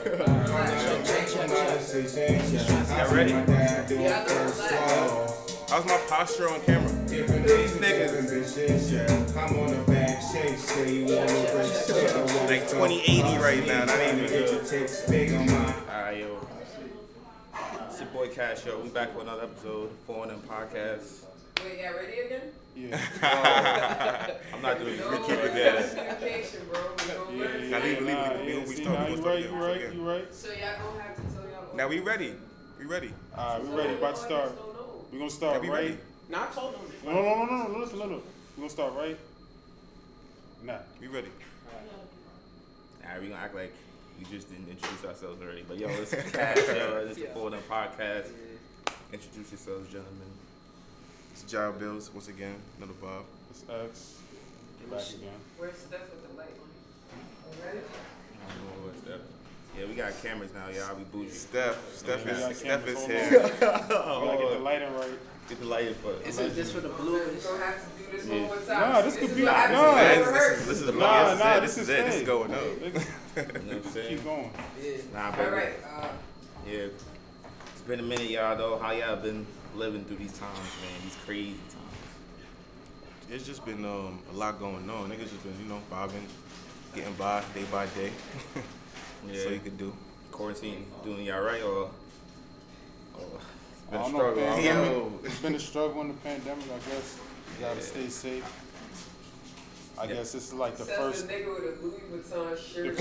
Y'all ready? How's my posture on camera? These niggas. I'm on the back shake, say you want to like 2080 right now, not even good. Alright, yo. It's your boy Cash, yo. We back for another episode, 4 Podcast. Wait, y'all ready again? Yeah. I'm not doing this. We keep it there. Communication, bro. Now leave. We start. You right. So y'all gonna have to tell y'all. Now we ready. Alright, we ready. About to start. We gonna start we right. ready? No, I told them. No. Listen. We gonna start right. Nah. We ready. Alright, we gonna act like we just didn't introduce ourselves already. But yo, this is Cash, yo. This is the 4 Podcast. Introduce yourselves, gentlemen. It's Job Bills once again. Another Bob. It's X. Back again. Where's Steph with the light on? Ready? I don't know what Steph. Yeah, we got cameras now, y'all. We bougie. Steph is here. We gotta get the lighting right. Get the lighting for us. Is this for the blue? We're gonna have to do this one more time. Nah, this could be. This is the Nah, this is it. This is going up. Keep You know what I'm saying? going. Nah, All but right. yeah. It's been a minute, y'all, though. How y'all been living through these times, man? These crazy times. It's just been a lot going on. Niggas just been, vibing, getting by day. Yeah. So you could do. Quarantine doing y'all right or it's been I a don't know, struggle? I don't know. It's been a struggle in the pandemic, I guess. You gotta stay safe. I guess this is like the first. The nigga with a Louis Vuitton shirt.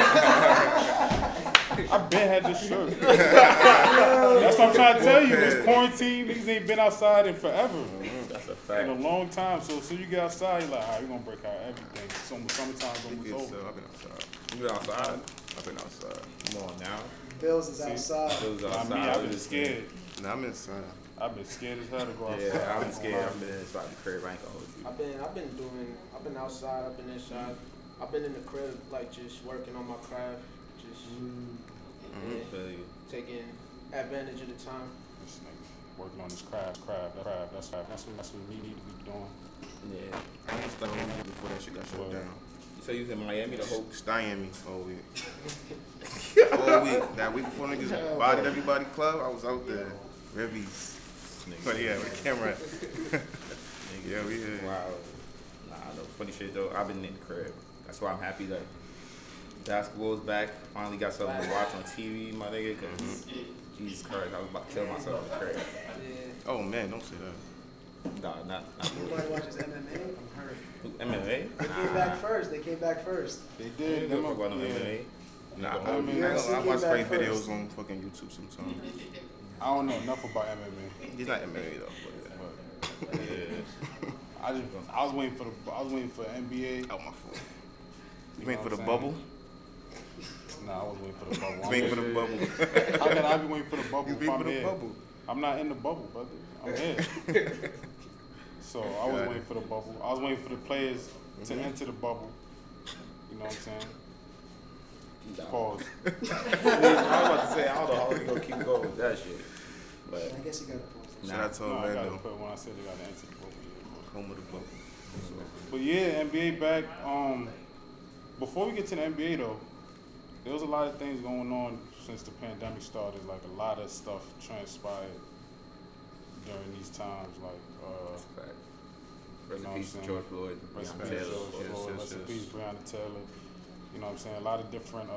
I've been had this shirt. That's what I'm trying to tell you. This quarantine, niggas ain't been outside in forever. That's a fact. In a long time. So as soon as you get outside, you're like, all right, we're gonna break out everything. Summertime's almost over. I've been outside. You been outside? I've been outside. Come on now. Bills is outside. It was I outside. mean, I've been scared. Nah, I'm inside. I've been scared as hell to go outside. Yeah, I've been scared. I've been inside the crib. I ain't gonna hold you. I've been outside, I've been inside. I've been in the crib, like just working on my craft, just Feel you. taking advantage of the time. This nigga working on this craft. That's what we need to be doing. Yeah. I was stuck in before that shit got shut down. So you was in Miami the whole Miami all week. All week. That week before niggas bodied everybody club, I was out there. Revies. But yeah, with the camera. Yeah, we here. Wow. Nah, no funny shit though. I've been in the crib. That's why I'm happy that basketball's back. Finally got something to watch on TV, my nigga. Cause Jesus Christ, I was about to kill myself in the crib. Oh man, don't say that. Nah, not Nobody watches MMA? I'm hurt. MMA. They came back first. They I did. don't fuck about no MMA. Nah, I mean, I watch back fight first. videos on fucking YouTube sometimes. I don't know enough about MMA. He's not MMA though. But Yeah. I was waiting for NBA. out my phone. You waiting for know the what I'm bubble? Nah, I was waiting for the bubble. You waiting for the bubble? How can I be waiting for the bubble You if waiting I'm for the here? bubble? I'm not in the bubble, brother. I'm here. So I was waiting for the bubble. I was waiting for the players to enter the bubble. You know what I'm saying? Pause. I was about to say, I don't know how we gonna keep going with that shit. But I guess you got to pause. Shout out to No, I gotta Orlando, put when I said they gotta enter the bubble. Yeah. home of the bubble. But yeah, NBA back. Before we get to the NBA though, there was a lot of things going on since the pandemic started. Like a lot of stuff transpired during these times. Like that's a fact. Rest You know in what peace I'm to saying? George Floyd, rest in Breonna peace, Taylor. George Yes, Floyd, yes, rest in yes. peace, Breonna Taylor. You know what I'm saying? A lot of different.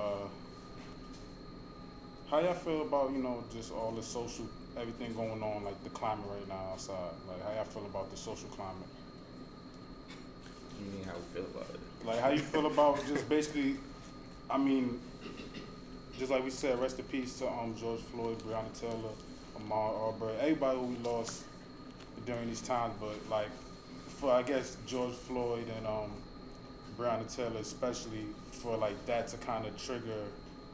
How y'all feel about just all the social everything going on, like the climate right now outside? Like how y'all feel about the social climate? You mean how we feel about it? Like, how you feel about just basically, I mean, just like we said, rest in peace to George Floyd, Breonna Taylor, Ahmaud Arbery, everybody who we lost during these times, but like, for I guess George Floyd and Breonna Taylor especially, for like that to kind of trigger,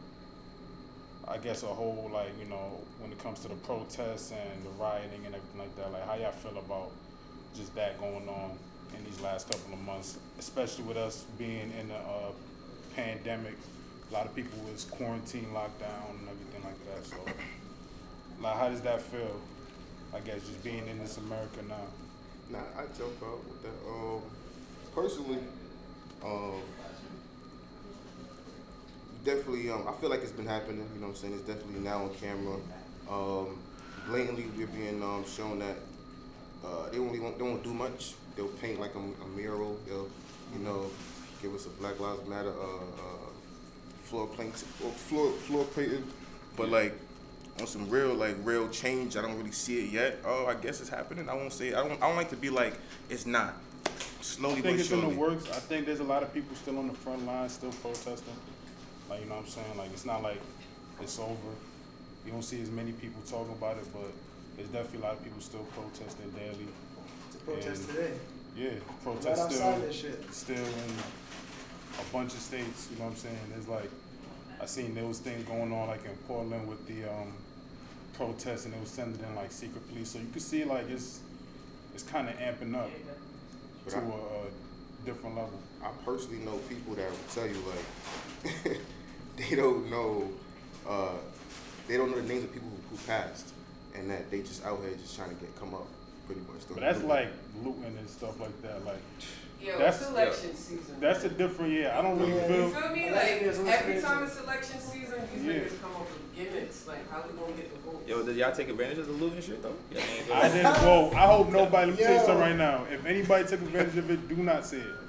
I guess, a whole like, when it comes to the protests and the rioting and everything like that, like how y'all feel about just that going on in these last couple of months, especially with us being in a pandemic. A lot of people was quarantine, lockdown, and everything like that. So, like, how does that feel? I guess just being in this America now. Nah, I jump out with that. Personally, definitely. I feel like it's been happening. You know what I'm saying? It's definitely now on camera. Blatantly, we're being shown that they won't do much. They'll paint like a mural. They'll, give us a Black Lives Matter floor painted. But like on some real change, I don't really see it yet. Oh, I guess it's happening. I won't say it. I don't like to be like it's not. Slowly I think but it's surely. in the works. I think there's a lot of people still on the front line, still protesting. Like, you know what I'm saying? Like, it's not like it's over. You don't see as many people talking about it, but there's definitely a lot of people still protesting daily. It's a protest And, today. Yeah, Right protests outside this shit. still in a bunch of states. You know what I'm saying? There's like, I seen those things going on like in Portland with the protests, and they was sending in like secret police. So you can see like it's kind of amping up But to I- a different level. I personally know people that will tell you like they don't know the names of people who passed, and that they just out here just trying to come up pretty much. But that's like looting and stuff like that. Like Yeah, That's- it's election season. that's a different. Yeah, I don't really Yeah. You feel. feel me? Election Like, is what's every crazy. time it's election season, these Yeah. niggas come up with gimmicks. Like, how we gonna get the votes? Yo, did y'all take advantage of the looting shit though? Yeah, I didn't. Well, I hope nobody. Let me tell you Yo. something right now. If anybody took advantage of it, do not say it.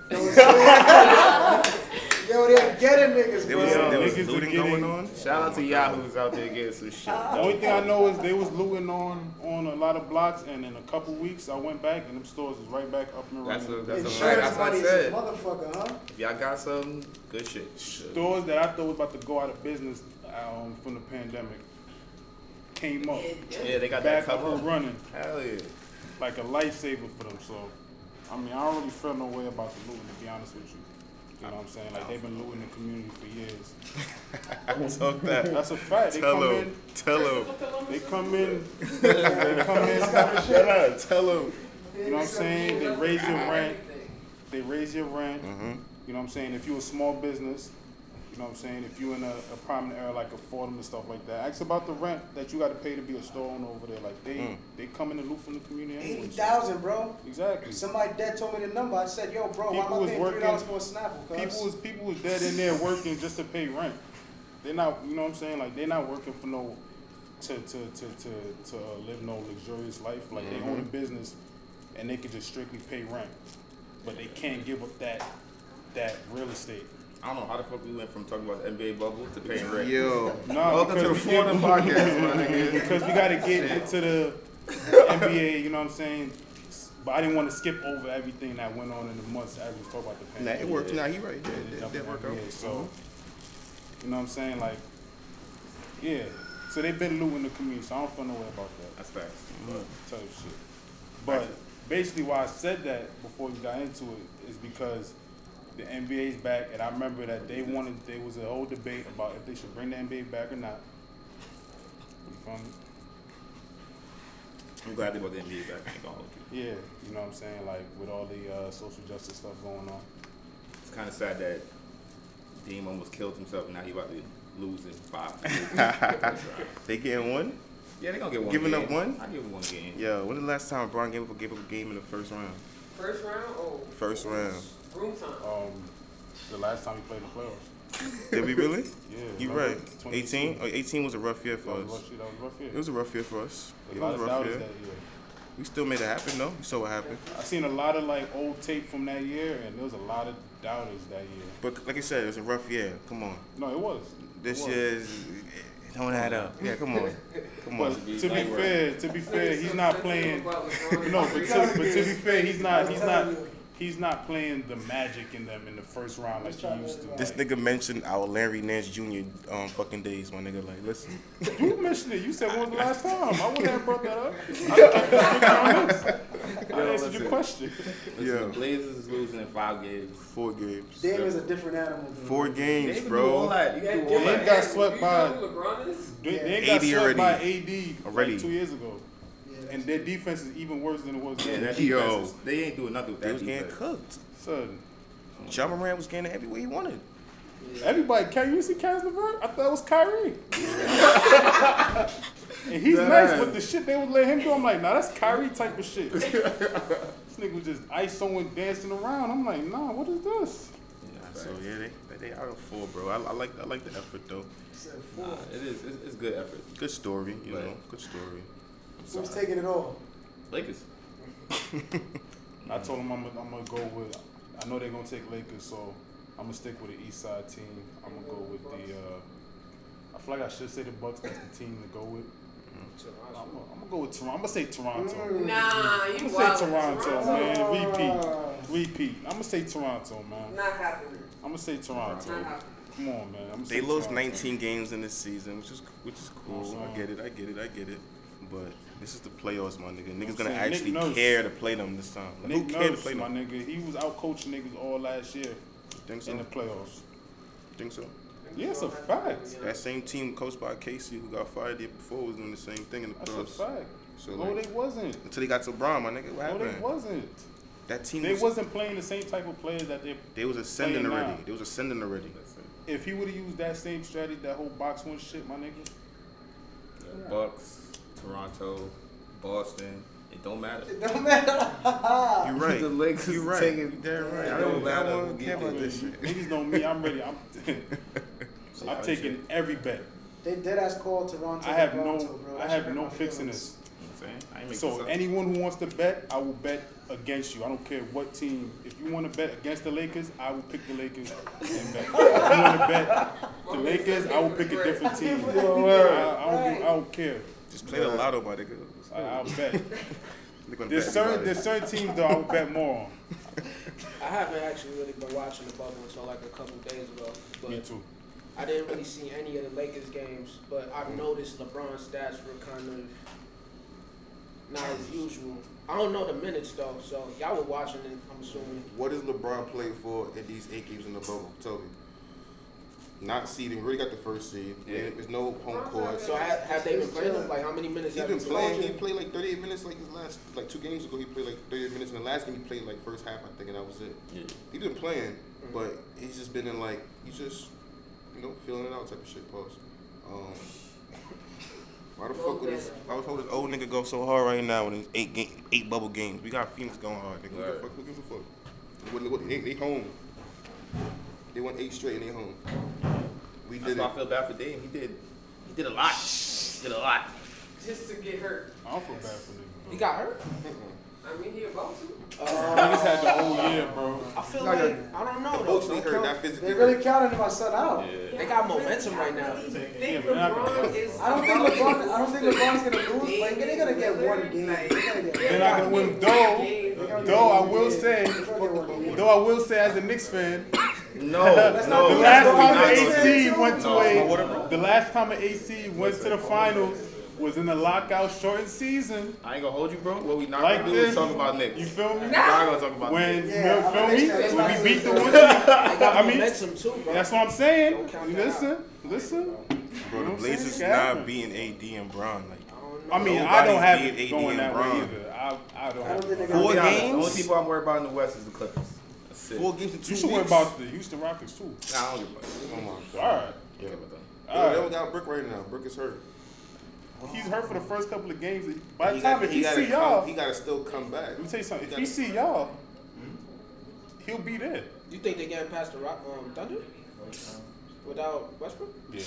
Yo, they're getting niggas, There bro. was, there was Niggas are looting getting- going on. Shout out to Yahoos out there getting some shit. The only thing I know is they was looting on a lot of blocks, and in a couple weeks I went back and them stores is right back up and running. That's a fact. Insurance That's what I money's a said. motherfucker, huh? If y'all got some good shit. Stores that I thought was about to go out of business from the pandemic came up, Yeah, they got that back up cover. and running Hell yeah. like a lifesaver for them. So, I mean, I don't really feel no way about the looting, to be honest with you. You know what I'm saying? Like they've been looting the community for years. Talk that. That's a fact. They Tell come him. in. Tell him. They come in. They come in. Tell him. You know what I'm saying? They raise your rent. Everything. They raise your rent. Mm-hmm. You know what I'm saying? If you're a small business, you know what I'm saying? If you're in a prominent area like a Fordham and stuff like that, ask about the rent that you got to pay to be a store owner over there. Like they come in and loot from the community anyway. 80,000, bro. Exactly. Somebody dead told me the number. I said, yo, bro, why am People I was paying working- $3 for a Snapple? cuz? People was dead in there working just to pay rent. They're not, you know what I'm saying? Like they're not working for no to live no luxurious life. Like they own a business and they could just strictly pay rent, but they can't give up that real estate. I don't know how the fuck we went from talking about the NBA bubble to paying rent. Yo. No, Welcome to the because Fordham podcast, my nigga. because we got to get into the NBA. You know what I'm saying? But I didn't want to skip over everything that went on in the months as we was talking about the Nah, pandemic. it worked. Nah, he right. Yeah, Jump that in worked the out. NBA. So, you know what I'm saying? Like, yeah. So they've been looting the community, so I don't feel no way about that. That's facts. Type of shit. But basically why I said that before we got into it is because the NBA's back, and I remember that there was a whole debate about if they should bring the NBA back or not. You feel me? I'm glad they brought the NBA back. I ain't gonna hold you. Yeah, you know what I'm saying? Like with all the social justice stuff going on. It's kind of sad that Dame almost killed himself and now he about to lose in 5. They getting one? Yeah, they gonna get one Giving game. up one? I give him one game. Yo, when the last time LeBron gave up a game in the first round? First round? Oh. First round. Room time. The last time we played the playoffs. Did we really? Yeah. You remember? right. 18? 18 was a rough year for That was us. rough, that was a rough year. It was a rough year for us. A It lot was of a rough doubters year. that year. We still made it happen, though. You saw what happened. I seen a lot of like old tape from that year, and there was a lot of doubters that year. But like I said, it was a rough year. Come on. No, it was. This It was. year's it don't add up. Yeah, come on. Come But on. to be fair, he's not playing. No, but to be fair, he's not playing the magic in them in the first round like he used to. This nigga mentioned our Larry Nance Jr. Fucking days, my nigga. Like, listen. You mentioned it. You said when was the last time? I wouldn't have brought that up. I answered your question. Listen, Yeah. the Blazers is losing in 5 games. 4 games. Dame is a different animal. Dude. 4 They games, can do all bro. that. You can do all They that. got swept by. LeBron is? They got 80 swept already. by AD Already. like 2 years ago, Yeah, and their defense is even worse than it was Yeah, then. that Yo. defense is, they ain't doing nothing with They that was getting defense. cooked. Son, Ja Morant was getting it everywhere he wanted. everybody, you see Caris LeVert? I thought it was Kyrie. And he's nice, but the shit they would let him do, I'm like, nah, that's Kyrie type of shit. This nigga was just ISOing, dancing around. I'm like, nah, what is this? So yeah, they out of 4, bro. I like the effort though. It is. It's good effort. Good story, you Right. know. Good story. Who's taking it all? Lakers. I told them I'm gonna go with. I know they're gonna take Lakers, so I'm gonna stick with the East Side team. I'm gonna go with the. I feel like I should say the Bucks. That's the team to go with. I'm gonna go with Toronto. I'm gonna say Toronto. Nah, you I'm gonna wild. say Toronto, man. Repeat. I'm gonna say Toronto, man. Not happening. I'm gonna say Toronto. Not happening. Come on, man. I'm gonna They say lost Toronto. 19 games in this season, which is cool. Awesome. I get it. But this is the playoffs, my nigga. Niggas gonna saying, actually Nick Nurse. care to play them this time. Like, Nick who cared to Nurse, play my them? nigga, he was out coaching niggas all last year Think so? in the playoffs. Think so? Yeah, it's a fact. That same team coached by Casey, who got fired the year before, was doing the same thing in the That's a playoffs. fact. So No, like, they wasn't. until they got to Brown, my nigga, what No, happened? they wasn't. That team They wasn't playing the same type of players that they was ascending playing already. now. They was ascending already. If he would have used that same strategy, that whole box one shit, my nigga. Bucks, Toronto, Boston. It don't matter. It don't matter. You right. The Lakers You right. taking- You damn right. It I don't don't matter want who to get care about there. this shit. Niggas know me. I'm ready. I'm taking every bet. They dead ass called Toronto. I have Toronto, no. bro. I That have shit no hurt my fixing feelings. this. You know what I'm saying? I ain't make So this up. anyone who wants to bet, I will bet against you. I don't care what team. If you want to bet against the Lakers, I will pick the Lakers and bet. If you want to bet the Lakers, I will pick a different team. I don't care. Just play the lotto, my nigga. I'll bet. They gonna There's bet certain everybody. teams though I will bet more on. I haven't actually really been watching the bubble until like a couple days ago. Me But too. I didn't really see any of the Lakers games. But I've noticed LeBron's stats were kind of not as usual. I don't know the minutes though, so y'all were watching it, I'm assuming. What does LeBron play for in these 8 games in the bubble? Tell me. Not seeding. We already got the first seed. Yeah. There's no home court. So have they been playing them? Like how many minutes He's have been they playing. He played like 38 minutes like his last, like 2 games ago. He played like 38 minutes. In the last game, he played like first half, I think, and that was it. Yeah. He's been playing, but he's just been in like, he's just, feeling it out type of shit. Pause. Why the fuck would this old nigga go so hard right now in his 8 bubble games? We got Phoenix going hard. Nigga. Right. What the fuck? Who gives a fuck? They home. They won 8 straight and they home. We That's did why it. I feel bad for Dame. He did a lot. Did a lot. Just to get hurt. I don't feel bad for niggas. He got hurt? I mean, he about to. Niggas had the whole year, bro. I feel No, like, no. I don't know though. Emotionally Don't hurt, count- not physically They hurt. really counted my son out. They got momentum right now. Think but not LeBron gonna- is. I don't think LeBron's gonna lose, but they're gonna get one game. They're gonna get They're not gonna win. Though I will say, as a Knicks fan, No, not the do last that. time Not the do that. AC went to No. the last time an AC went to the finals was in the lockout shortened season. I ain't gonna hold you, bro. What we not Like gonna do this. is talk about Knicks. You feel me? We're not gonna talk about When Knicks. Yeah, you feel I'm me? gonna When we beat the say one They team. got I mean, momentum too, bro. that's what I'm saying. Don't count that Listen. Bro, the I'm saying? Blazers It can happen. not beating AD and Bron. Like, I mean, I Nobody's don't have beat it AD going and that way Bron. either. I don't I don't have think it. they're Four gonna Be honest, games? The only people I'm worried about in the West is the Clippers. That's it. 4 games in 2 You weeks. should worry about the Houston Rockets too. Nah, I don't give a fuck. Oh my All god. right. I don't care about them. They All don't right. got Brick right now. Brick is hurt. He's hurt for the first couple of games. By the He time got- if he gotta see come- y'all, he gotta still come back. let me tell you something. If He he gotta- see y'all, he'll be there. You think they're getting past the Thunder? Without Westbrook? Yeah.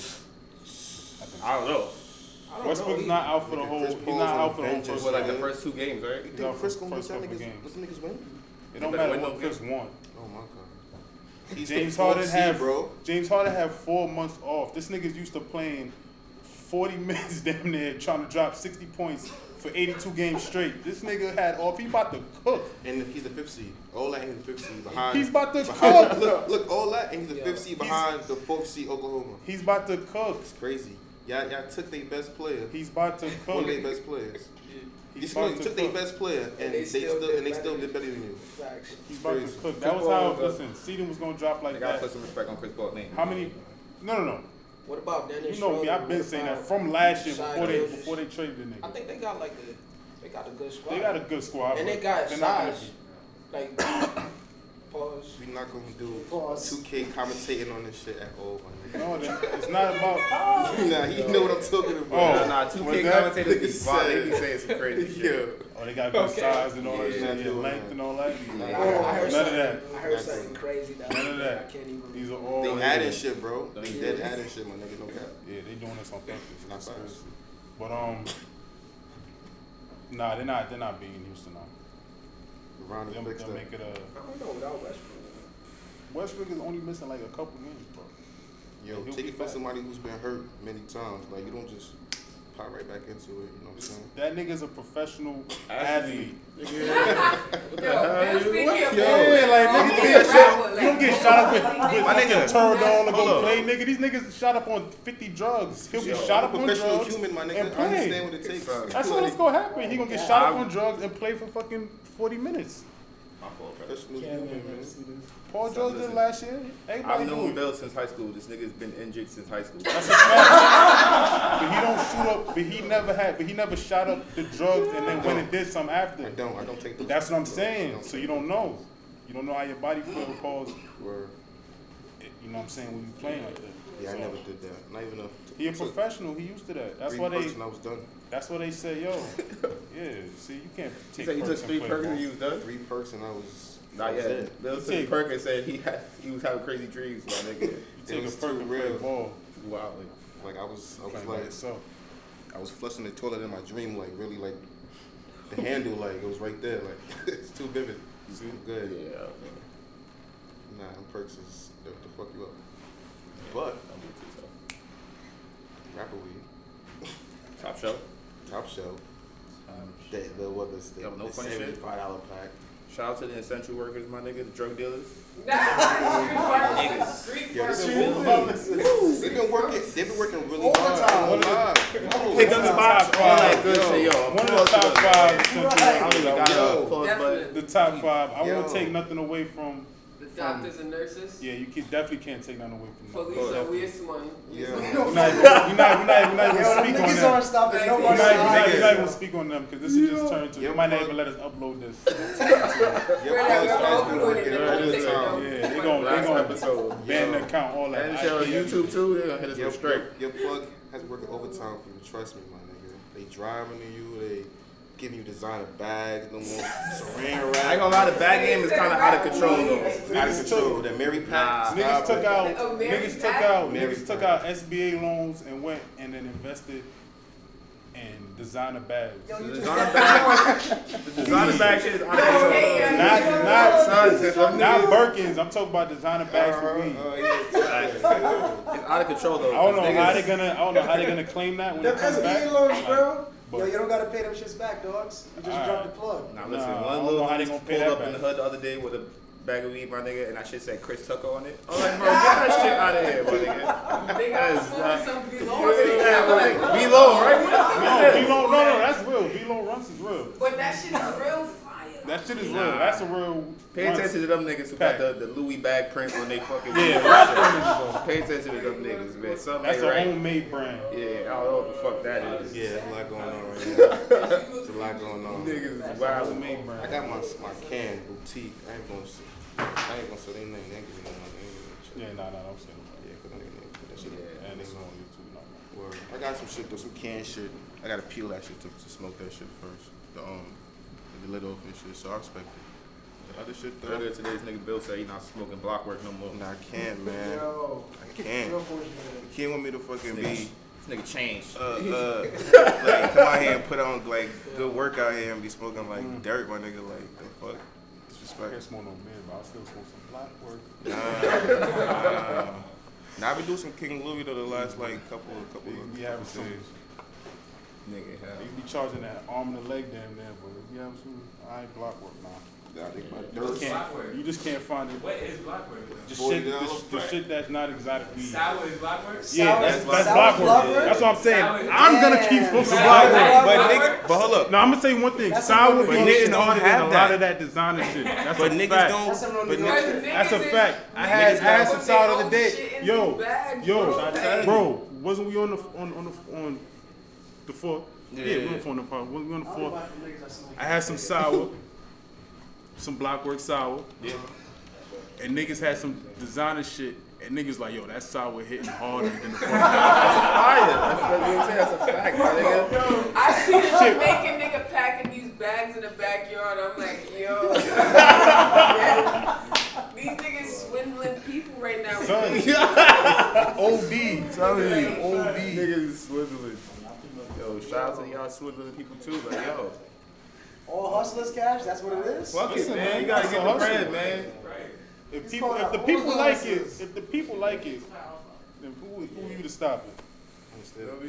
I don't know. I don't Westbrook's know. not out for the Nigga, whole. Chris He's Paul's not on out the for the whole bench first. What, like game. the first 2 games, right? You He's think out for Chris the gonna first let that couple of niggas, games. let the niggas win? It don't They matter win what those Chris games. won. Oh my god. He's James the 4th Harden seed, have bro. James Harden have 4 months off. This nigga's used to playing 40 minutes damn near trying to drop 60 points for 82 games straight. This nigga had off. He about to cook. And he's the 5th seed. All that, he's the 5th seed behind. He's about to behind- cook. Look, all that, and he's the Yeah. 5th seed behind the 4th seed Oklahoma. He's about to cook. It's crazy. Y'all took their best player. He's about to One cook. of their best players. He's You about to took their cook. best player, and they still did better than you. Facts. He's about to crazy. cook. That was Chris Paul, how. Listen, seeding was gonna drop They like gotta that. put some respect on Chris Paul's name. How many? No. What about Dennis You know me. Schroeder? I've been What saying that about from last year Shai before Gilgeous? they traded the I nigga. think they got a good squad. They got a good squad. and they but got they're not gonna size. Like pause. We're not gonna do Pause. 2K commentating on this shit at all, my nigga. No, it's not about. Nah, you know what I'm talking about. Oh, Nah, 2K commentators be wild. They be saying some crazy shit. Oh, they got good size and all that Yeah, shit, yeah, length and all that. I None heard of something. that. I heard something crazy that None of I that. can't even. These are all. They adding shit, bro. They dead adding shit, my nigga. No cap. Yeah, they doing this on purpose. Not It's facts. crazy. But nah, they're not beating Houston now. Ronnie They'll fixed make that. it I don't know without Westbrook. Westbrook is only missing like a couple games, bro. Yo, He'll take be it from back. somebody who's been hurt many times. Like, you don't just pop right back into it. You know what I'm saying? That nigga's a professional athlete. Yo, man, speaking of Yeah, like niggas, you don't get shot up with My fucking nigga. Toradol to Hold go up. play, nigga. These niggas shot up on 50 drugs. He'll Yo, get shot up I'm a on professional drugs human, my and nigga. I play. understand what it takes. That's what's gonna happen. He gonna get shot up on drugs and play for fucking 40 minutes. My fault, bro. Professional human, man. Paul George did last year. Everybody I've known knew it. Bill since high school. This nigga's been injured since high school. That's a fact. But he don't shoot up. But he never shot up the drugs and then went and did something after. I don't take those. That's what I'm saying. So you don't know. You don't know how your body feels. Pause. Word. You know what I'm saying when you playing like that. Yeah, I So, never did that. Not even a. He a professional. He used to that. That's why they. I was done. That's why they say, yo. Yeah. See, you can't He take. said you took perks and 3 play perks ball. and you was done? 3 perks and I was. Not I was yet. dead. Bill You took take- Perkins said he was having crazy dreams, my nigga. You take a was perk too and play real. ball. Wow. Like I was Playing like, by yourself. I was flushing the toilet in my dream, like really, like the handle, like it was right there, like it's too vivid. Too good. Yeah. Nah, them perks is to fuck you up. But rapper weed, Top shelf. top shelf, the what is Yo, no the funny shit. $75 pack. Shout out to the essential workers, my nigga, the drug dealers. Street Yo, workers. they've been working really hard. Pick up spots, all that good Yo, shit, yo. One of the top 5 essential I don't workers. even got Yo. a pause button. The top 5. I Yo. won't take nothing away from. The doctors and nurses. Yeah, you definitely can't take nothing away from them. Police are waste money. Yeah. We're not even Yo, speak them on niggas them. aren't stopping Like, nobody. We're not Niggas. even speak on them because this is just turned to. Yo, They might not fuck. even let us upload this. Your podcast been working Yeah, all it the is. time. Yeah, they gonna Last episode. ban the account, all that. And shit on YouTube too, they gonna hit us Your with straight. your plug has working overtime for you. Trust me, my nigga. They driving to you. They giving you designer bags. No more saran wrap. I ain't gonna lie, the bag game is kind of out of control though. It's out of control. That Mary Pack. Niggas took out, Oh, Mary niggas took Pat? out, Mary niggas took Pat. out SBA loans and went and then invested in designer bags. Yo, you The just designer bag shit is out of control though. Not Birkins. I'm talking about designer bags for weed. It's out of control though. I don't know how Niggas- they're gonna claim that when them it comes back. SBA loans, bro. But- Yo, you don't gotta pay them shits back, dogs. You just drop the plug. Nah, listen, Nah, I one don't little know how they nigga gonna pay pulled that up in back. the hood the other day with a bag of weed, my nigga, and that shit said Chris Tucker on it. I'm like, bro, get that shit out of here, my nigga. They That got is some not- V-Long. V-Lo, right? No, that's real. V-Lo Runs is real. But that shit is real fire. That shit is real. Nah. That's a real. Pay attention to them niggas who got the Louis bag print on they fucking Yeah, weed. watch them niggas, bro. Pay attention to them niggas, man. Something That's ain't a right. homemade brand. Yeah, I don't know what the fuck that is. Yeah, there's a lot going on right now. There's a lot going on. Niggas is wild. Homemade I brand. got my can boutique. I ain't gonna say their name. They ain't giving me no money. They ain't giving me shit. Yeah, nah, I'm saying that. Yeah, 'cause I ain't put that shit Yeah. And it's on YouTube. No. Word. I got some shit though, some canned shit. I gotta peel that shit to smoke that shit first. The lid off and shit. So I expect it. The other shit though, Earlier today, this nigga Bill said he not smoking block work no more. nah, I can't, man. Yo, I can't. real bullshit. You can't want me to fucking be This nigga changed. like come out here and put on like good work out here and be smoking like dirt, my nigga. Like the fuck, I disrespect. can't smoke no mid, but I still smoke some black work. Nah, I've been doing some King Louis though the last like couple of We having some. days. Nigga, hell. You be charging that arm and the leg damn there, but if you have some, I ain't block work now. Nah, I think my You dirt. can't. You just can't find it. What is Blockwork? Just shit, $40 the shit that's not exotically. Sour is Blockwork? Yeah, that's Sour block block work. work? That's what I'm saying. Sour- I'm gonna keep Yeah. smoking Sour block block work. But nigga, but hold up. No, I'm gonna say one thing. That's Sour what be niggas hitting don't harder than have a lot that. of that designer shit. That's But a niggas fact. don't. That's something on But the niggas, That's a fact. I had some sour the other day. Bro, wasn't we on the fourth? Yeah, we on the phone part. We on the fourth. I had some sour, some blockwork sour. Yeah. And niggas had some designer shit, And niggas like, yo, that sour hitting harder than the fucking. Fire. That's what I'm saying. That's a fact, my nigga. I see the Jamaican nigga packing these bags in the backyard. I'm like, yo. These niggas swindling people right now. OD. Telling you, OD. Niggas swindling. Yo, shout out to y'all swindling people too. Like, yo. All hustlers cash, that's what it is? Fuck Listen, it, man. man, You gotta it's get a the hustle. bread, man. If It's people, called if the all people the like hustlers. it, if the people like it, then who are you to stop it? Understand? You know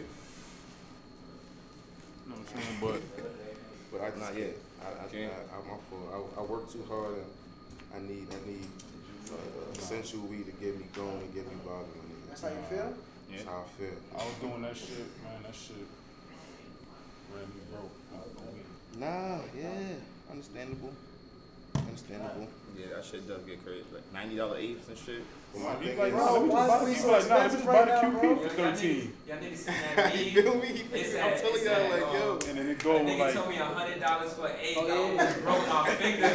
what I'm saying? But But I Not yet. I'm my fault. I work too hard and I need essential weed to get me going and get me bothering. That's how you feel? That's how I feel. I was doing that shit, man. That shit ran me broke. Nah, yeah, understandable. Yeah, that shit does get crazy. Like $90 apes and shit. But my He's thing like, is, nah, let me why just is buy, weed he's so like, nah, let me expensive just buy right the now, QP bro? for 13. Y'all niggas seen that you meme? feel me? It said- I'm telling it y'all, said, like, yo. And then it That go nigga like, told me $100 for an egg. I yeah. almost broke my finger.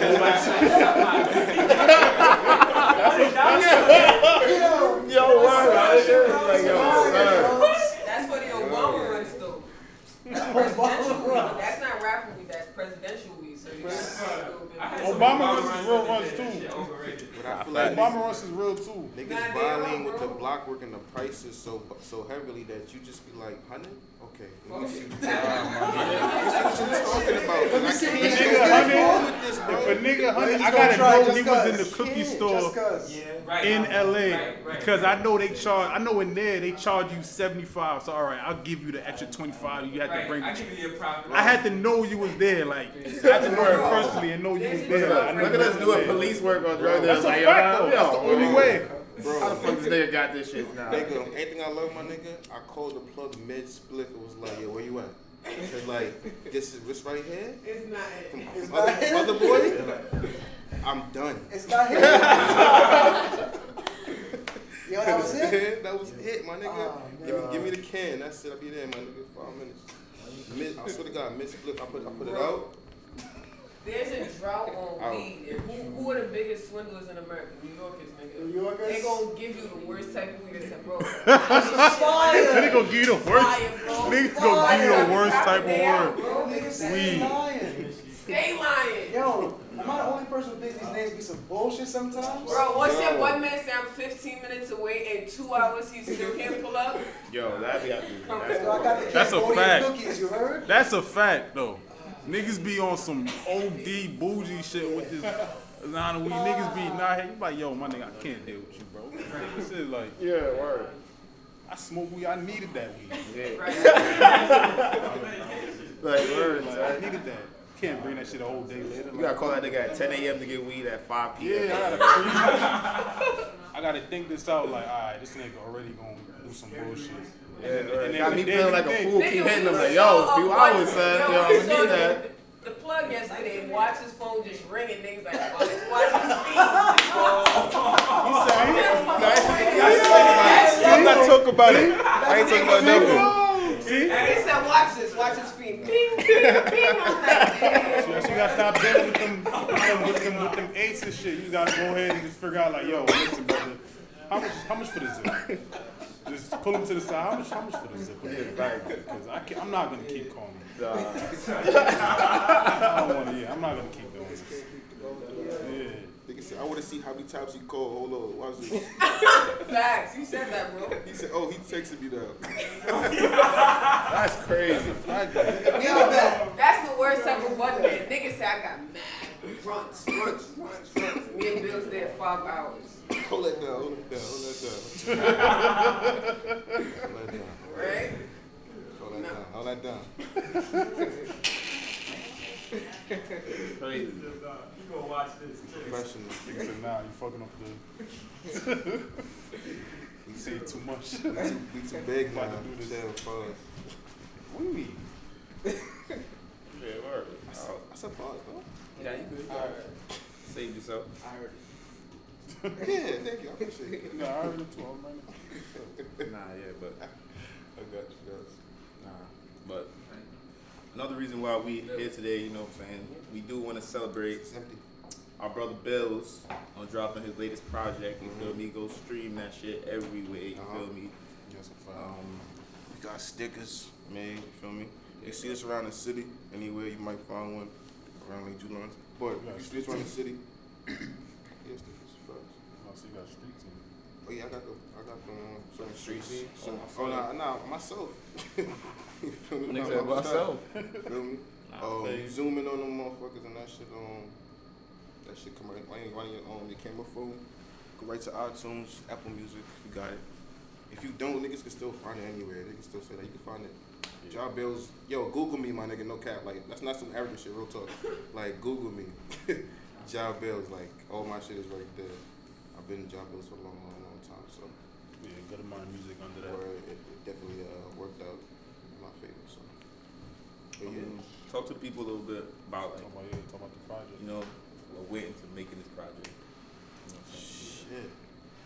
Yo, wow. Like, yo, son. That's what the Obama runs though. That's presidential weed. That's not rapper weed. That's presidential weed. So you got a little bit. Obama runs his real runs too. Overrated. But I feel like Obama runs his real too. niggas Nah, they violating are, with the bro. block work and the prices so heavily that you just be like, honey, okay. Let me see what That's you're talking about. If a I nigga can't go hundred, with this, if bro. a nigga hundred, He's I gonna gotta try know just he was in the cause. cookie Just store cause. Right. in LA Right. because I know they charge. I know in there they charge you 75. So all right, I'll give you the extra 25. You had to bring. I give you a profit. I had to know you was there. Like I had to know you personally and know you was there. Like, I know Look at you us was doing there. police work on drug That's dealers. a Like, fact though. yo, That's the only way. Bro, How the fuck this nigga got this shit now? nigga, anything I love, my nigga, I called the plug mid-split. It was like, yo, where you at? It's like, this right here? It's not. It's From not him. other boy? I'm done. It's not him. Yo, that was it? That was it, my nigga. Oh, Give me the can. That's it. I'll be there, my nigga. 5 minutes. I swear to God, mid-split. I put it out. There's a drought on Ow. weed. And who are the biggest swindlers in America? New Yorkers, nigga. New Yorkers? They gonna give you the worst type of weed. They said, bro. Nigga gonna give you the worst. Fire, bro. Nigga gonna give you the worst type of word. Bro, Niggas stay Weed. lying. stay lying. Yo, am I the only person who thinks these names be some bullshit sometimes? Bro, what's Yo. that one man say I'm 15 minutes away and 2 hours he still can't pull up? Yo, that'd be happening. Yo, I got the That's a Cambodian fact. cookies, you heard? That's a fact though. Niggas be on some OD bougie shit with this designer weed. Niggas be not here. You like, yo, my nigga, I can't deal with you, bro. This is like, Yeah, word. I smoke weed. I needed that weed. Yeah. Right. Like, word, Like, son. I needed that. Can't bring that shit a whole day later. You gotta call that nigga at 10 a.m. to get weed at 5 p.m. Yeah, I gotta think this out. Like, all right, this nigga already gonna do some bullshit. Yeah, word. And then Got me at the feeling end like of a the fool. day- Keep Nigga, hitting him we like, saw yo, a few a hours, bunch- son. yo, Yo, we I'm saw gonna need that. The plug yesterday, watch his phone just ringing. Niggas like, oh, let's watch his feed. I'm not talking about it. I ain't talking about nothing. They said, watch his feed. Bing, bing, bing. I'm like, yeah. So you gotta stop dealing with them eights and shit. You gotta go ahead and just figure out like, yo, listen, brother, how much for the zip? Just pull him to the side. How much for the zip? Because I'm not gonna keep calling him. I don't wanna. Yeah, I'm not gonna keep doing this. Yeah. Nigga said, I want to see how many times he called. Hold on, watch this. Facts. You said that, bro. He said, oh, he texted me now. That's crazy. That's the worst type of button, man. Niggas say I got mad runs. Me and Bill's there 5 hours. Hold that down, hold that down. Right? Hold that down. Crazy. You gonna watch this too. Professional. Nigga said, nah, you fucking up the. You say too much. We too big now. About to do this. Chill, pause. What do you mean? Yeah, word. I said pause, bro. Yeah, you good. Saved yourself. I heard it. Yeah, thank you. I appreciate it. No, I heard it too. I'm right now. Nah, yeah, but I got you guys. but another reason why we here today, you know what I'm saying? We do want to celebrate It's empty. our brother Bills on dropping his latest project. You feel me? Go stream that shit everywhere. You feel me? Yes, a fact. We got stickers made, you feel me? You see us around the city, anywhere you might find one around Lake Julon. But if you see us around the city, yeah, stickers first. Oh, so you got street team. Oh yeah, I got some Street streets. team? Some, Oh, nah, myself. You feel me? Nigga said myself. Feel me? Nah, I feel you. Zoom in on them motherfuckers and that shit. That shit come right on your camera phone. Go right to iTunes, Apple Music. You got it. If you don't, niggas can still find it anywhere. They can still say that you can find it. Job Bills, yo, Google me, my nigga, no cap. Like that's not some arrogant shit, real talk. Like Google me, Job Bills. Like all my shit is right there. I've been in Job Bills for a long time, so. Yeah, good amount of music under that. Or it definitely worked out in my favor. So, but yeah. Talk to the people a little bit about like, Talk about the project. you know, we're waiting to making this project. You know what I'm saying? Shit.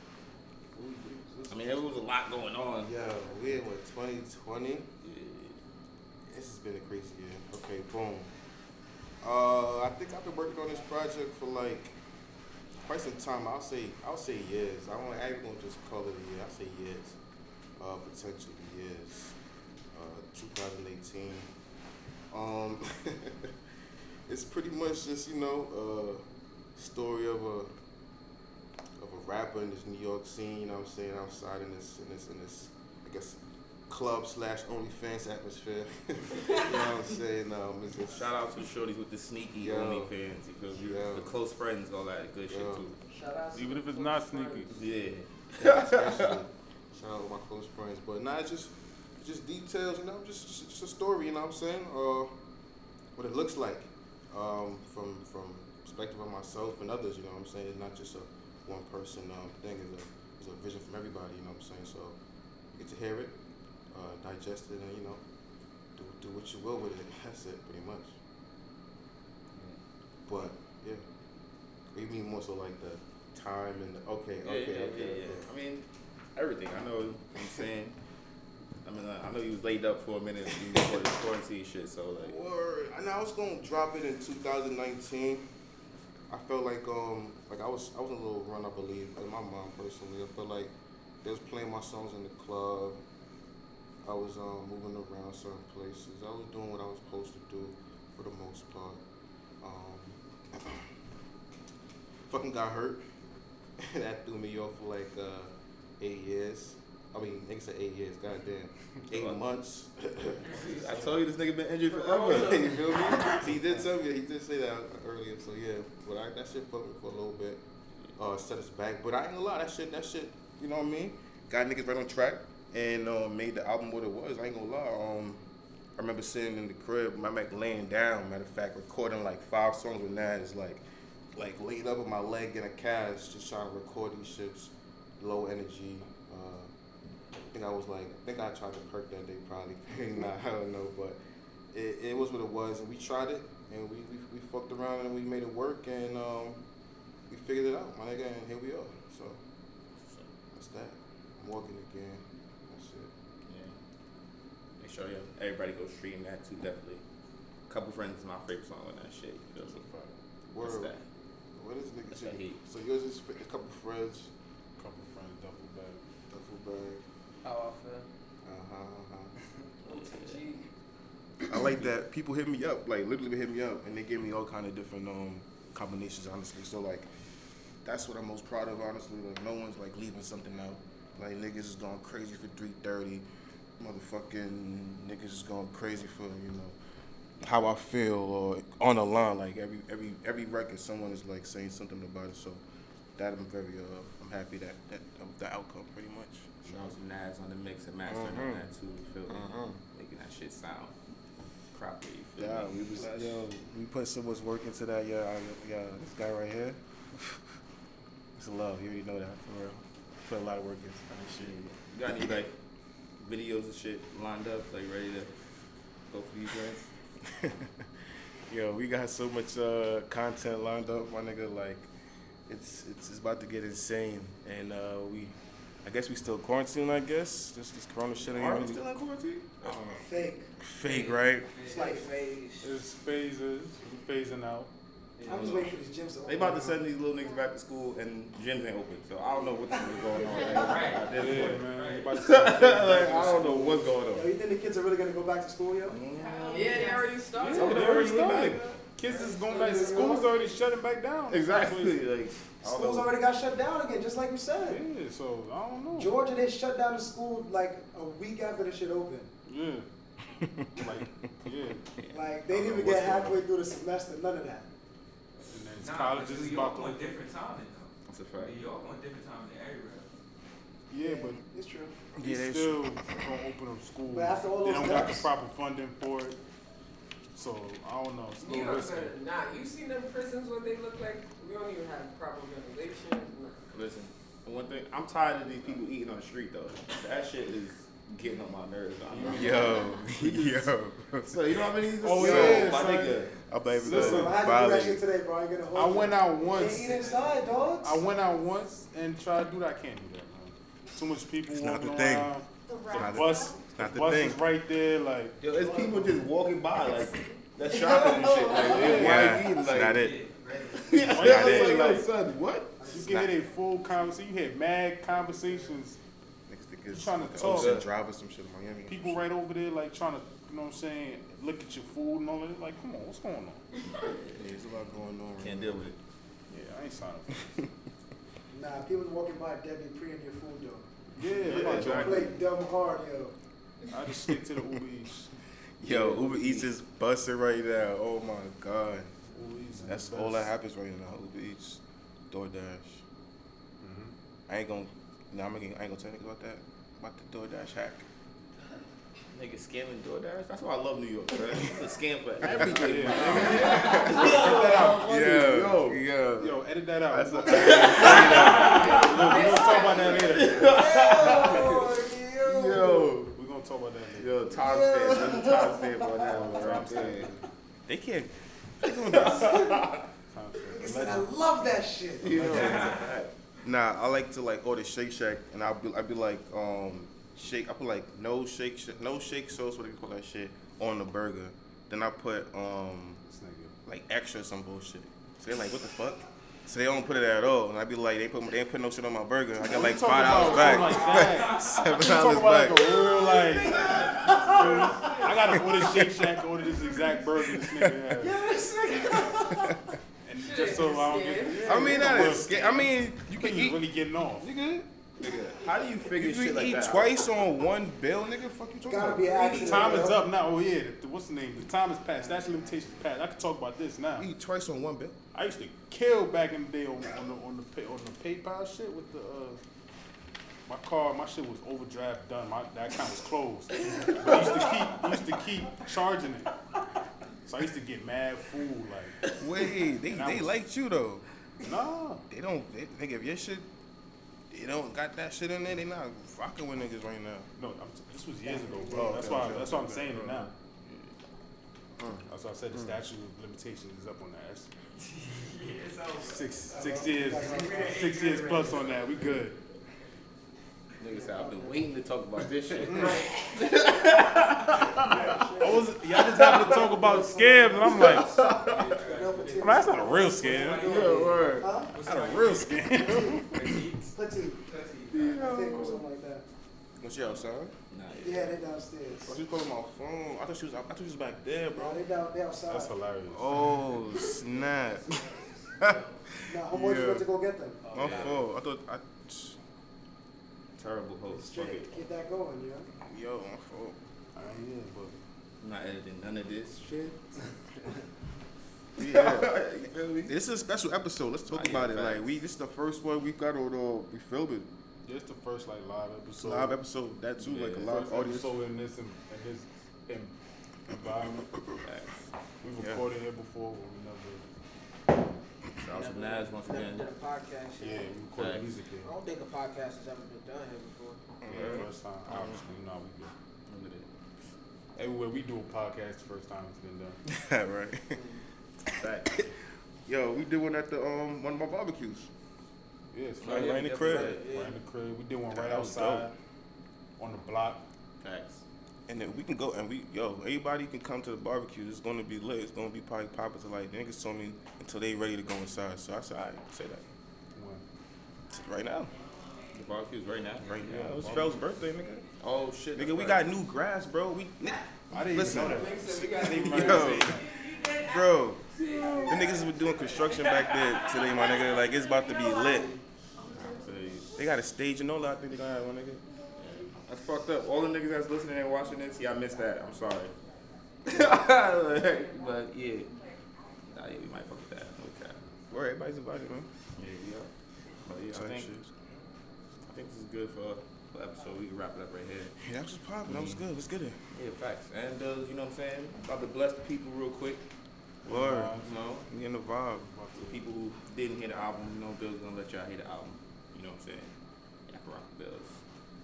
I mean, there was a lot going on. Yeah, we in what 2020. Yeah. This has been a crazy year. Okay, boom. I think I've been working on this project for like quite some time. I'll say years. I ain't gonna just call it a year. I'll say years. Potentially years. 2018. It's pretty much just, you know, story of a rapper in this New York scene, you know what I'm saying, outside in this I guess club / OnlyFans atmosphere. You know what I'm saying? It's just, Shout out to the shorties with the sneaky OnlyFans. You feel me? Yo. The close friends, all that good shit too. Shout out to Even if it's not sneaky. Yeah. especially, shout out to my close friends. But nah, it's just details, you know, just a story, you know what I'm saying? What it looks like from perspective of myself and others, you know what I'm saying? It's not just a one person thing. It's a vision from everybody, you know what I'm saying? So you get to hear it, digest it, and you know, do what you will with it. That's it, pretty much. But yeah, we mean more so like the time and the, okay. I mean, everything. I know what I'm saying. I mean, I know you was laid up for a minute before this quarantine shit, so like. Word. And I was gonna drop it in 2019. I felt like I was in a little run, I believe, in my mind personally. I felt like they was playing my songs in the club. I was moving around certain places. I was doing what I was supposed to do for the most part. Fucking got hurt. That threw me off for like 8 years. I mean, nigga said 8 years, goddamn. 8 months. I told you this nigga been injured forever. You feel me? He did tell me, he did say that earlier, so yeah. But that shit fucked me for a little bit. Set us back. But I ain't gonna lie, that shit, you know what I mean? Got niggas right on track and made the album what it was. I ain't gonna lie. I remember sitting in the crib, my Mac laying down, matter of fact, recording like 5 songs with Nas, like laid up with my leg in a cast, just trying to record these shits, low energy. I think I tried to perk that day probably. Nah, I don't know, but it was what it was, and we tried it, and we fucked around and we made it work, and we figured it out, my nigga, and here we are. So that's that. I'm walking again. That's it. Yeah. Make sure everybody go stream that too. Definitely. Couple Friends is my favorite song on that shit. You feel me? What's Word. that? What is nigga That's shit? that heat. So yours is a couple friends, Couple friends, duffel bag. duffel bag. How I feel. I like that people hit me up, like literally hit me up, and they give me all kind of different combinations, honestly. So like, that's what I'm most proud of, honestly. Like no one's like leaving something out. Like niggas is going crazy for 330. Motherfucking niggas is going crazy for, you know, how I feel or on the line. Like every record, someone is like saying something about it. So that I'm very I'm happy that of the outcome, pretty much. Shout out to Nas on the mix and mastering on that too. You feel me? Making that shit sound properly. You feel me? We put so much work into that. This guy right here. It's love. You already know that, for real. Put a lot of work into that shit. You got any like videos and shit lined up, like ready to go for these joints? Yo, we got so much content lined up, my nigga. Like, it's about to get insane, and I guess we still quarantined. I guess this corona shit ain't Are we really still in quarantine? Fake. fake, right? It's like phase. It's phases. We phasing out. I'm just waiting for these gyms to open. They about to send these little niggas back to school and gyms ain't open, so I don't know what the fuck is going on. Like, at this Yeah, point. man. Right. They about to send Like, I don't know what's going Yo, on. you think the kids are really gonna go back to school, yo? Yeah, they already started. Yeah, they already started. Kids is going back. School's already shutting back down. Exactly. Like, I don't Schools know. already got shut down again, just like you said. Yeah, so I don't know. Georgia, they shut down the school like a week after the shit opened. Yeah. Like, yeah. Like, they didn't even get halfway through the semester, none of that. And then Nah, colleges but is New about York to on open. different timing though. That's a fact. New York on different timing than everywhere. Yeah, but It's true. they still gonna open up schools. But after all They those don't got the steps- proper funding for it. So I don't know. It's a You little know, risky. nah, you seen them prisons what they look like? We don't even have proper ventilation. Nah. Listen, one thing, I'm tired of these people eating on the street though. That shit is getting on my nerves. Yo. So you know how many? Oh, Yo, yeah, my son. nigga. I believe Listen, So I had to do that shit today, bro. I ain't gonna hold I you. went out Can't once. eat inside, dogs. I went out once and tried to do that. I can't do that, man. Too much people It's not walking the thing. around. not The the- bus, not the the bus thing. is right there. Like, Yo, it's people just walking by like that shopping and shit. Like, Yeah. why Yeah, you eating it's like? not it. Yeah, Not I was it. like, yo, son, what? you can hear a full conversation. You hear mad conversations. Niggas think it's Trying to like talk. Ocean Drive or some shit in Miami. People right over there, like trying to, you know what I'm saying, look at your food and all that. Like, come on, what's going on? Yeah, there's a lot going on. Can't deal with it. Yeah, I ain't signing for this. Nah, people walking by Debbie pre your food, though. Yeah, Yeah, look at exactly. that. Play dumb hard, yo. I just stick to the Uber Eats. Yo, Uber Eats is busting right now. Oh my god. Uber Eats is That's the all that best. happens right now. Uber Eats, DoorDash. Mhm. I ain't gonna tell niggas about that. About the DoorDash hack. Nigga scamming DoorDash. That's why I love New York, man. It's a scam for everything. Yeah. Yo, Yo, yo. yo, edit that out. That's We're a- gonna talk about that later. Yo, We're gonna talk about that later. yo, timestamp. There's a timestamp on that one. Right there. They can't. He said, I love that shit. You know, it's a fact. Nah, I like to like order Shake Shack, and I'll be like shake. I put like no shake sauce, what do you call that shit, on the burger. Then I put This nigga. like extra or some bullshit. So they're like, what the fuck? So they don't put it at all, and I be like, they ain't put no shit on my burger. I got like Talk about $5 back, something like that. $7 Talk about like back. a real like. I gotta order Shake Shack to order this exact burger this nigga has. And just so I don't get. I mean, that is. I mean, you can You eat. really getting off. Nigga, Nigga, how do you figure you shit can like eat that? twice on one bill, nigga. Fuck you talking Gotta about? be an accident. Time is yo. up now. Oh yeah, what's the name? The time is past. Statute of limitations passed. I can talk about this now. You eat twice on one bill. I used to kill back in the day on the PayPal shit with the my shit was overdraft done. That account was closed. But I used to keep charging it. So I used to get mad fool like, Wait, And I they was- liked you though. nah. They don't. They think if your shit, they don't got that shit in there. They not rocking with niggas right now. No, this was years ago, bro. Oh, That's okay, why okay, that's why I'm okay, saying it okay. now. That's why I said the statute of limitations is up on that. That's Yeah, it's over. 6 years plus on that. We good. Nigga said, I've been waiting to talk about this shit. Y'all just happened to talk about scams, and I'm like, that's not a real scam. Yeah, word. That's not a real scam. Petite. I think or something like that. What's your outside? Nah, Yeah, they downstairs. Oh, she calling my phone. I thought she was back there, Bro, bro. they outside. That's hilarious. Oh snap! Nah, homeboy just Yeah. went to go get them. My fault. I thought terrible host. Fuck it. Straight. Get that going, yo. yo, my fault. Yeah, but I'm not editing none of this shit. Yeah. You feel me? This is a special episode. Let's talk Oh, yeah, about it. facts. Like this is the first one we got on. We filmed it. it's the first like live episode. Live episode. That too. Like a First live audience. episode in this environment. We've Yeah. recorded here before, but we never. Shout out to Nas once Never again. did a podcast Yeah, here. we recorded Facts. music here. I don't think a podcast has ever been done here before. Yeah, first time. Obviously, you know we do. Look at it. Everywhere we do a podcast, the first time it's been done. Right. Fact. Yo, we did one at the one of my barbecues. Yeah, it's Oh, right, yeah, right in the definitely crib. right, yeah. Right in the crib. We did one right That was outside on the block. Facts. And then we can go and everybody can come to the barbecue. It's gonna be lit. It's gonna be probably popping to like niggas told me until they ready to go inside. So I said, all right, say that. Right now. The barbecue's right now? Right now. It was Fel's birthday, nigga. Oh, shit. Nigga, we got new grass, bro. I didn't even know that. Yo, bro, the niggas were doing construction back there today, my nigga. Like, it's about to be lit. They got a stage and all that. I think they gonna have one, nigga. That's fucked up. All the niggas that's listening and watching this, yeah, I missed that. I'm sorry. But yeah. Nah, yeah, we might fuck with that. Okay. Where everybody's invited, man. Yeah. But yeah, I think this is good for episode. We can wrap it up right here. Yeah, that was popping. That was good. Let's get it. Yeah, facts. And you know what I'm saying? About to bless the people real quick. Word. You know? We in the vibe. For the people who didn't hear the album, you know, Bill's gonna let y'all hear the album. You know what I'm saying? Y'all can rock the Bills.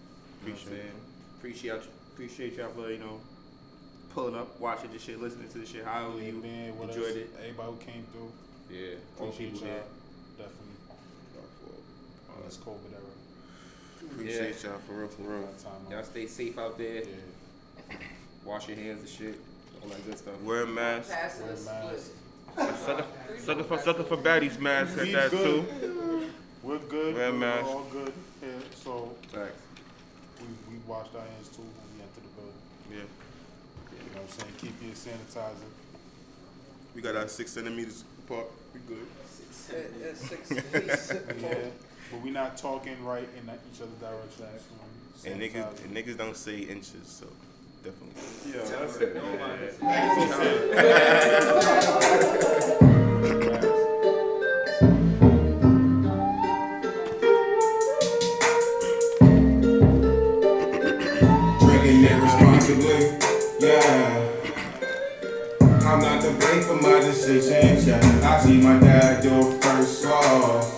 Appreciate y'all for, you know, pulling up, watching this shit, listening to this shit, how you enjoyed it. Everybody who came through. Yeah, all people there. Definitely. On this COVID era. Appreciate y'all for real. Y'all stay safe out there. Yeah. Wash your hands and shit. All that good stuff. Wear a mask. Wear a mask. Sucker for baddies mask at that too. We're good. Wear a mask. We're all good here. So Thanks. we washed our hands too when we entered the building. Yeah. You know what I'm saying? Keep your sanitizer. We got our 6 centimeters apart. We good. 6 centimeters. Yeah. But we not talking right in each other's direction. And niggas don't say inches, so definitely. Yeah, that's it. Drinking irresponsibly, yeah. I'm not to blame for my decisions, yeah. I see my dad do it first, so